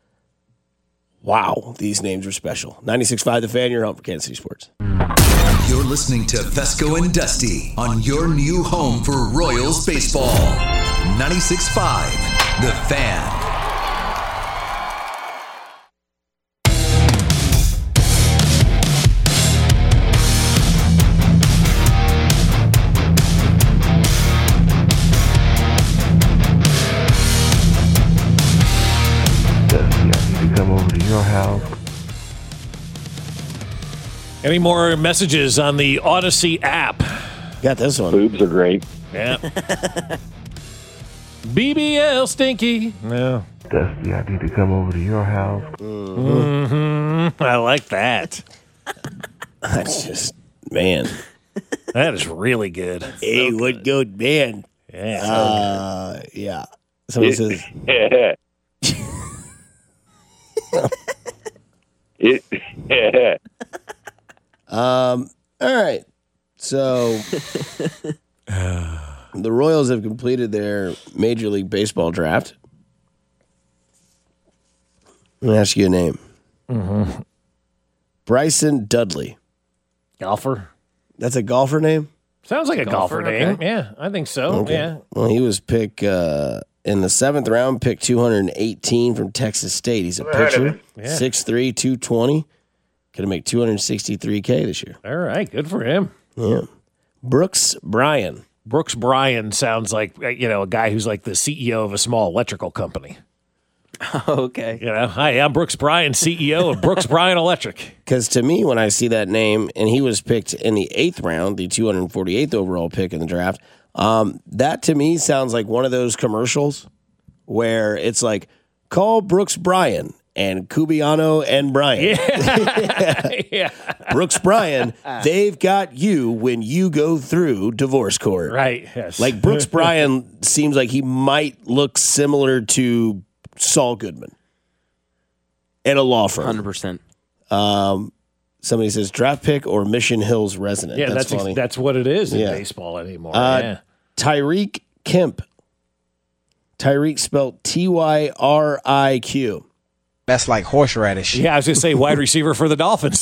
D: wow, these names are special. ninety-six point five The Fan, your home for Kansas City Sports.
K: You're listening to Fesco and Dusty on your new home for Royals baseball. ninety-six point five The Fan.
J: Dusty, I need to come over to your house.
E: Any more messages on the Odyssey app?
D: Got this one.
P: Boobs are great.
E: Yeah. B B L Stinky. Yeah.
J: Dusty, I need to come over to your house.
E: Mm-hmm. I like that.
D: That's just, man.
E: That is really good.
D: Hey,
E: so
D: what good, man?
E: Yeah.
D: Uh, yeah. Someone says.
P: it, yeah.
D: Um. All right. So the Royals have completed their Major League Baseball draft. Let me ask you a name.
E: Mm-hmm.
D: Bryson Dudley.
E: Golfer.
D: That's a golfer name?
E: Sounds like a golfer, golfer name. Okay. Yeah, I think so. Okay. Yeah.
D: Well, he was picked uh, in the seventh round, pick two hundred eighteen from Texas State. He's a pitcher,
E: yeah.
D: six three, two twenty. Going to make two hundred sixty-three K this year.
E: All right, good for him.
D: Yeah. Brooks Bryan.
E: Brooks Bryan sounds like, you know, a guy who's like the C E O of a small electrical company.
G: Okay.
E: You know, hi, I'm Brooks Bryan, C E O of Brooks Bryan Electric.
D: Because to me, when I see that name, and he was picked in the eighth round, the two hundred forty-eighth overall pick in the draft, um, that to me sounds like one of those commercials where it's like, call Brooks Bryan and Cubiano and Bryan.
E: Yeah. yeah.
D: Brooks Bryan, they've got you when you go through divorce court.
E: Right, yes.
D: Like Brooks Bryan seems like he might look similar to Saul Goodman at a law firm.
G: one hundred percent.
D: Um, somebody says draft pick or Mission Hills resident.
E: Yeah,
D: that's
E: that's,
D: funny.
E: that's what it is in
D: Yeah.
E: baseball anymore.
D: Uh,
E: yeah.
D: Tyreek Kemp. Tyreek spelled T Y R I Q.
Q: That's like horseradish.
E: Yeah, I was going to say wide receiver for the Dolphins.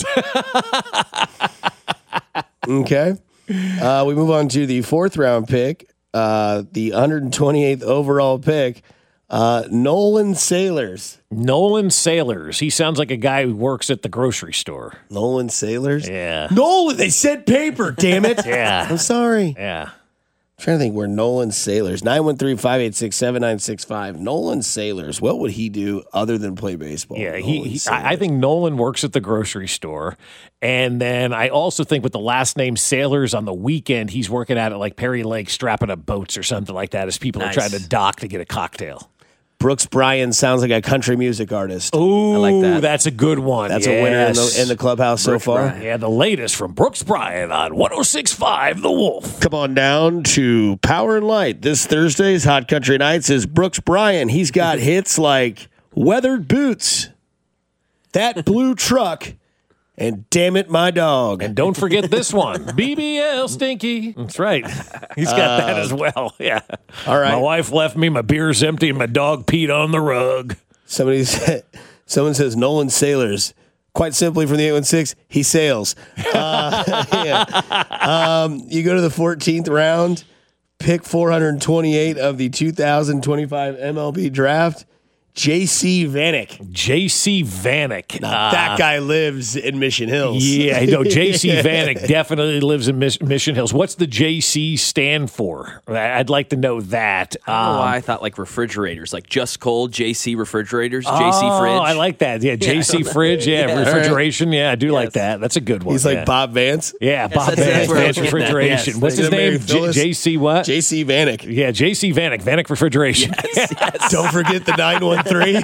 D: Okay. Uh, we move on to the fourth round pick, uh, the one hundred twenty-eighth overall pick, uh, Nolan Sailors.
E: Nolan Sailors. He sounds like a guy who works at the grocery store.
D: Nolan Sailors?
E: Yeah.
D: Nolan, they said paper, damn it.
E: Yeah.
D: I'm sorry.
E: Yeah.
D: I'm trying to think where Nolan Sailors, nine one three, five eight six, seven nine six five. Nolan Sailors, what would he do other than play baseball?
E: Yeah, he, he I, I think Nolan works at the grocery store. And then I also think with the last name Sailors on the weekend, he's working out at like Perry Lake, strapping up boats or something like that as people
G: Nice.
E: are trying to dock to get a cocktail.
D: Brooks Bryan sounds like a country music artist.
E: Ooh,
G: I like that.
E: That's a good one.
D: That's
E: yes.
D: a winner in the, in the clubhouse
G: Brooks
D: so far.
G: Bryan.
E: Yeah, the latest from Brooks Bryan on one oh six point five The Wolf.
D: Come on down to Power and Light. This Thursday's Hot Country Nights is Brooks Bryan. He's got hits like Weathered Boots, That Blue Truck, and Damn It, My Dog.
E: And don't forget this one, B B L Stinky. That's right. He's got uh, that as well. Yeah.
D: All right.
E: My wife left me, my beer's empty, and my dog peed on the rug.
D: Somebody said, someone says Nolan Sailors. Quite simply from the eight one six, he sails. Uh, yeah. um, you go to the fourteenth round, pick four hundred twenty-eight of the two thousand twenty-five M L B draft. J C Vanek.
E: J C Vanek.
D: Now, uh, that guy lives in Mission Hills.
E: Yeah, I know. J C Vanek definitely lives in Mis- Mission Hills. What's the J C stand for? I'd like to know that.
G: I don't know
E: um,
G: why I thought like refrigerators, like Just Cold, J C refrigerators,
E: oh,
G: J C fridge.
E: I like that. Yeah, J C yeah. fridge. Yeah, yeah, refrigeration. Yeah, I do yes. like that. That's a good one.
D: He's like
E: yeah.
D: Bob Vance.
E: Yeah, Bob
G: yes,
E: Vance. Vance refrigeration.
G: Yes.
E: What's his name? J- J C what?
D: J C Vanek.
E: Yeah, J C Vanek. Vanek refrigeration.
G: Yes, yes.
D: Don't forget the nine one three.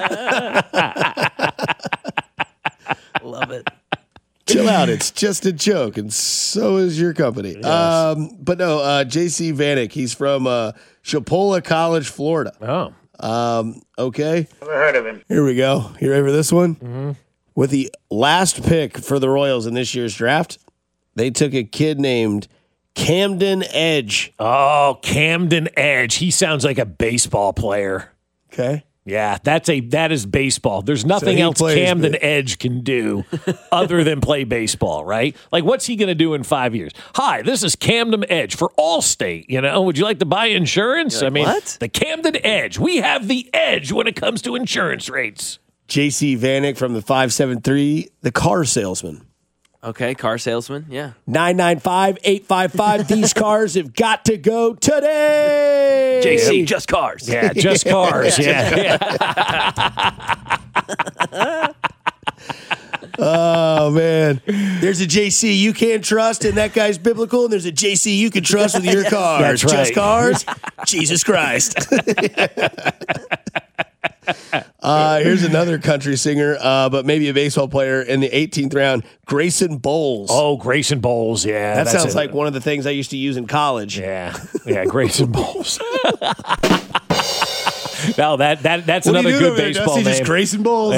G: Love it.
D: Chill out. It's just a joke, and so is your company. Yes. Um, but no, uh, J C Vanek, he's from uh, Chipola College, Florida.
E: Oh.
D: Um, okay.
R: Never heard of him.
D: Here we go. You ready for this one?
E: Mm-hmm.
D: With the last pick for the Royals in this year's draft, they took a kid named Camden Edge.
E: Oh, Camden Edge. He sounds like a baseball player.
D: Okay.
E: Yeah, that's a that is baseball. There's nothing
D: so
E: else
D: plays,
E: Camden
D: but...
E: Edge can do other than play baseball, right? Like, what's he going to do in five years? Hi, this is Camden Edge for Allstate. You know, would you like to buy insurance?
G: Like,
E: I mean,
G: what?
E: The Camden Edge. We have the edge when it comes to insurance rates.
D: J C Vanek from the five seven three, the car salesman.
G: Okay, car salesman, yeah.
D: nine nine five, eight five five. These cars have got to go today.
G: J C, just cars.
E: Yeah, just cars. yeah. yeah.
D: Oh, man. There's a J C you can't trust, and that guy's biblical, and there's a J C you can trust with your cars.
E: That's right.
D: Just cars? Jesus Christ. Uh, here's another country singer, uh, but maybe a baseball player in the eighteenth round, Grayson Bowles.
E: Oh, Grayson Bowles, yeah.
D: That sounds
E: it.
D: like one of the things I used to use in college.
E: Yeah, yeah, Grayson Bowles. No, that that that's
D: what
E: another good
D: there,
E: baseball
D: Dusty?
E: name.
D: Just Grayson Bowles.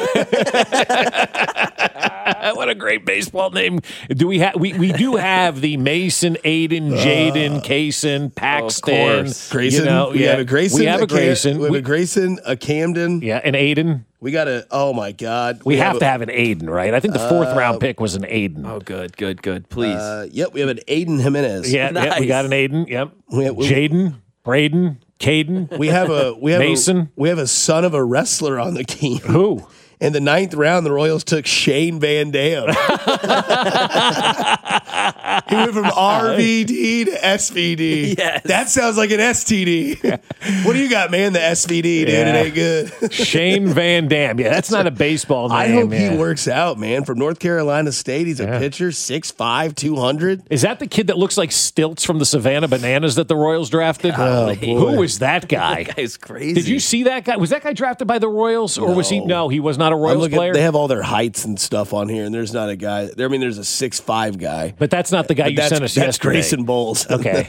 E: What a great baseball name! Do we have? We, we do have the Mason, Aiden, Jaden, uh, Kaysen, Paxton,
D: oh, Grayson.
E: You know,
D: we
E: yeah.
D: have a Grayson.
E: We have a, a
D: Grayson.
E: Cam-
D: we have
E: we,
D: a Grayson, a Camden.
E: Yeah, an Aiden.
D: We got a. Oh my God.
E: We, we have, have
D: a,
E: to have an Aiden, right? I think the fourth
D: uh,
E: round pick was an Aiden.
G: Oh, good, good, good. Please.
D: Uh, yep, we have an Aiden Jimenez.
E: Yeah,
G: nice.
E: yeah, we got an Aiden. Yep.
D: We have, we,
E: Jaden, Braden, Caden.
D: We have a we have
E: Mason.
D: A, we have a son of a wrestler on the team.
E: Who?
D: In the ninth round, the Royals took Shane Van Dam. He went from R V D to S V D.
G: Yes.
D: That sounds like an S T D. What do you got, man? The S V D, dude.
E: Yeah.
D: It ain't good.
E: Shane Van Dam. Yeah, that's not a baseball name.
D: I hope
E: yeah.
D: he works out, man. From North Carolina State. He's a
E: yeah.
D: pitcher, six five, two hundred.
E: Is that the kid that looks like Stilts from the Savannah Bananas that the Royals drafted?
G: Oh,
E: who was that guy?
G: That guy's crazy.
E: Did you see that guy? Was that guy drafted by the Royals? Or
D: No.
E: was he? No, he was not a Royals
D: looking,
E: player.
D: They have all their heights and stuff on here, and there's not a guy. I mean, there's a six five guy.
E: But that's not the guy
D: But
E: you
D: that's,
E: sent us
D: that's
E: yesterday.
D: Grayson Bowles.
E: Okay.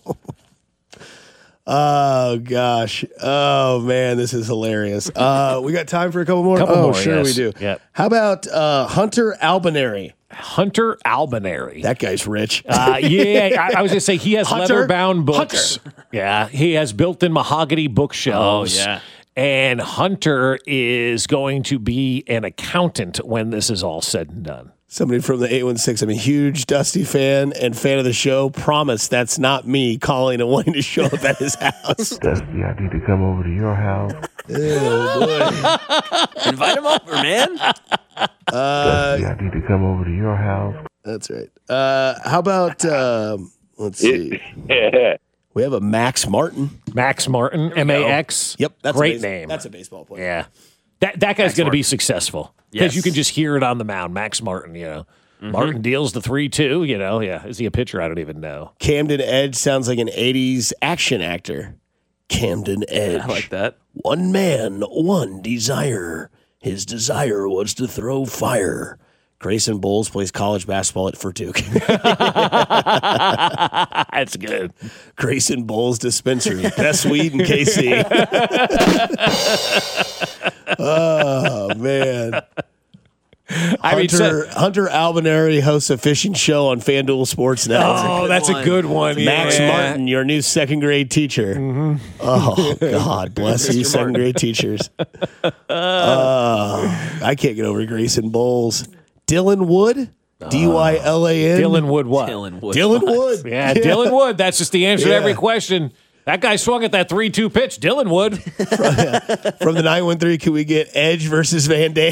D: Oh, gosh. Oh, man, this is hilarious. Uh, we got time for a couple more?
E: Couple
D: oh,
E: more,
D: sure
E: yes.
D: we do.
E: Yep.
D: How about uh, Hunter Albaneri?
E: Hunter Albaneri.
D: That guy's rich.
E: Uh, yeah, I, I was going to say he has
D: Hunter?
E: leather-bound books.
D: Hunter.
E: Yeah, he has built-in mahogany bookshelves.
G: Oh, yeah.
E: And Hunter is going to be an accountant when this is all said and done.
D: Somebody from the eight one six, I'm a huge Dusty fan and fan of the show. Promise that's not me calling and wanting to show up at his house.
J: Dusty, I need to come over to your house.
D: Oh, boy.
G: Invite him over, man.
D: Uh,
J: Dusty, I need to come over to your house.
D: That's right. Uh, how about, um, let's see.
P: Yeah.
D: We have a Max Martin.
E: Max Martin, M A X.
D: Yep. That's
E: Great
D: a base-
E: name.
D: That's a baseball player.
E: Yeah. That that guy's going to be successful because
G: Yes.
E: you can just hear it on the mound. Max Martin, you know.
G: Mm-hmm.
E: Martin deals the three two, you know. Yeah. Is he a pitcher? I don't even know.
D: Camden Edge sounds like an eighties action actor. Camden Edge.
G: I like that.
D: One man, one desire. His desire was to throw fire. Grayson Bowles plays college basketball at Duke.
E: That's good.
D: Grayson Bowles Dispensary. Best weed in K C. Oh, man.
E: I mean,
D: Hunter,
E: so-
D: Hunter Albinari hosts a fishing show on FanDuel Sports Now.
E: Oh, that's a good one.
D: Max
E: yeah.
D: Martin, your new second grade teacher.
E: Mm-hmm.
D: Oh, God bless you, second grade teachers. Uh, I can't get over Grayson Bowles. Dylan Wood, D Y L A N.
E: Dylan Wood what?
G: Dylan Wood.
D: Dylan Wood.
E: Yeah, Dylan Wood. That's just the answer
D: Yeah.
E: to every question. That guy swung at that three two pitch. Dylan Wood.
D: From the nine one three, can we get Edge versus Van Dam?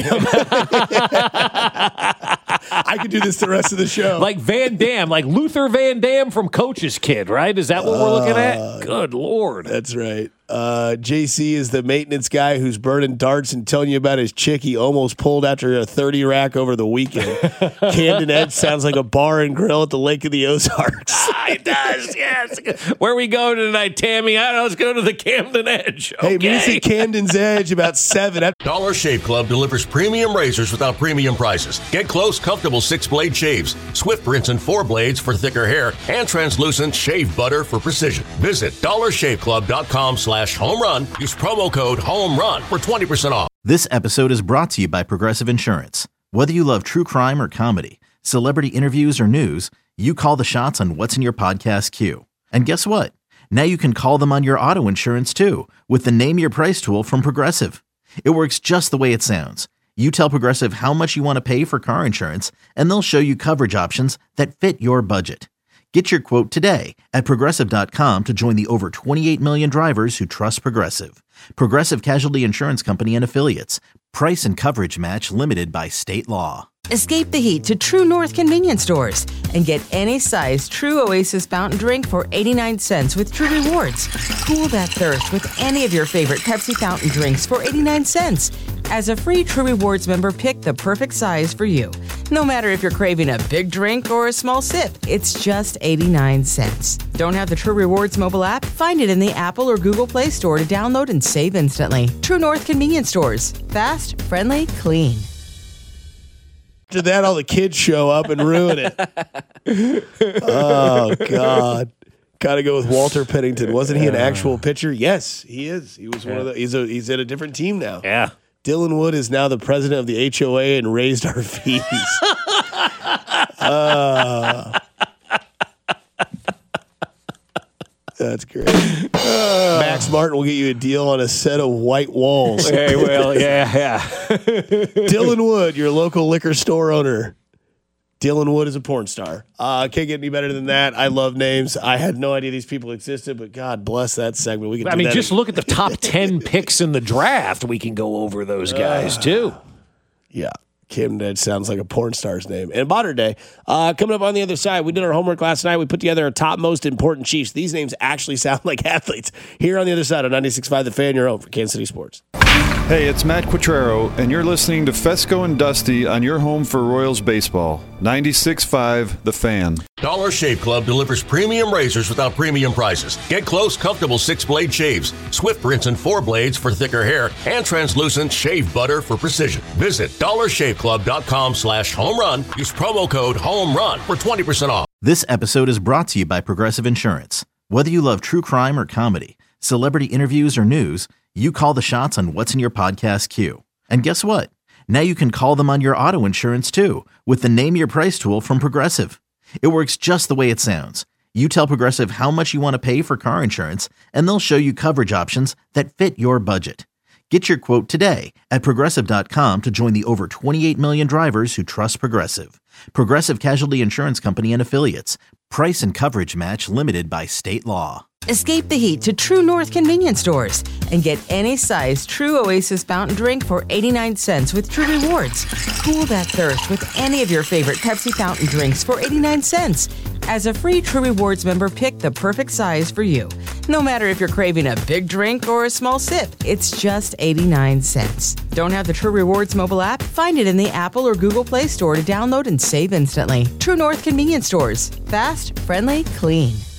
D: I could do this the rest of the show.
E: Like Van Dam, like Luther Van Dam from Coach's Kid, right? Is that what we're looking at? Good Lord.
D: That's right. Uh, J C is the maintenance guy who's burning darts and telling you about his chick he almost pulled after a thirty rack over the weekend. Camden Edge sounds like a bar and grill at the Lake of the Ozarks.
E: Ah, it does, yes. Where we go tonight, Tammy? I don't know. Let's go to the Camden Edge. Okay.
D: Hey, meet us at Camden's Edge about seven.
A: Dollar Shave Club delivers premium razors without premium prices. Get close, comfortable six-blade shaves, swift rinse and four blades for thicker hair, and translucent shave butter for precision. Visit dollar shave club dot com slash home run. Use promo code home run for twenty percent off.
B: This episode is brought to you by Progressive Insurance. Whether you love true crime or comedy, celebrity interviews or news, you call the shots on what's in your podcast queue. And guess what? Now you can call them on your auto insurance too with the Name Your Price tool from Progressive. It works just the way it sounds. You tell Progressive how much you want to pay for car insurance, and they'll show you coverage options that fit your budget. Get your quote today at Progressive dot com to join the over twenty-eight million drivers who trust Progressive. Progressive Casualty Insurance Company and Affiliates. Price and coverage match limited by state law.
C: Escape the heat to True North convenience stores and get any size True Oasis fountain drink for eighty-nine cents with True Rewards. Cool that thirst with any of your favorite Pepsi fountain drinks for eighty-nine cents. As a free True Rewards member, pick the perfect size for you. No matter if you're craving a big drink or a small sip, it's just eighty-nine cents. Don't have the True Rewards mobile app? Find it in the Apple or Google Play Store to download and save instantly. True North convenience stores. Fast, friendly, clean.
D: After that, all the kids show up and ruin it. Oh, God. Got to go with Walter Pennington. Wasn't he an actual pitcher? Yes, he is. He was one of the. He's a, he's at a different team now.
E: Yeah.
D: Dylan Wood is now the president of the H O A and raised our fees. uh, that's great. Uh, Max Martin will get you a deal on a set of white walls.
E: Hey, well, yeah, yeah.
D: Dylan Wood, your local liquor store owner. Dylan Wood is a porn star. Uh, can't get any better than that. I love names. I had no idea these people existed, but God bless that segment. We can.
E: I
D: do
E: mean,
D: that
E: just
D: again.
E: look at the top ten picks in the draft. We can go over those guys,
D: Uh,
E: too.
D: Yeah. Kim Ned sounds like a porn star's name. And modern day, uh, coming up on the other side, we did our homework last night. We put together our top most important Chiefs. These names actually sound like athletes. Here on the other side of ninety-six point five The Fan, your home for Kansas City Sports.
R: Hey, it's Matt Quattrero, and you're listening to Fesco and Dusty on your home for Royals baseball. ninety-six point five The Fan.
A: Dollar Shave Club delivers premium razors without premium prices. Get close, comfortable six-blade shaves, swift rinse and four blades for thicker hair, and translucent shave butter for precision. Visit dollar shave club dot com slash home run. Use promo code home run for twenty percent off.
B: This episode is brought to you by Progressive Insurance. Whether you love true crime or comedy, celebrity interviews or news, you call the shots on what's in your podcast queue. And guess what? Now you can call them on your auto insurance too with the Name Your Price tool from Progressive. It works just the way it sounds. You tell Progressive how much you want to pay for car insurance, and they'll show you coverage options that fit your budget. Get your quote today at Progressive dot com to join the over twenty-eight million drivers who trust Progressive. Progressive Casualty Insurance Company and Affiliates. Price and coverage match limited by state law.
C: Escape the heat to True North convenience stores and get any size True Oasis fountain drink for eighty-nine cents with True Rewards. Cool that thirst with any of your favorite Pepsi fountain drinks for eighty-nine cents. As a free True Rewards member, pick the perfect size for you. No matter if you're craving a big drink or a small sip, it's just eighty-nine cents. Don't have the True Rewards mobile app? Find it in the Apple or Google Play Store to download and save instantly. True North convenience stores. Fast, friendly, clean.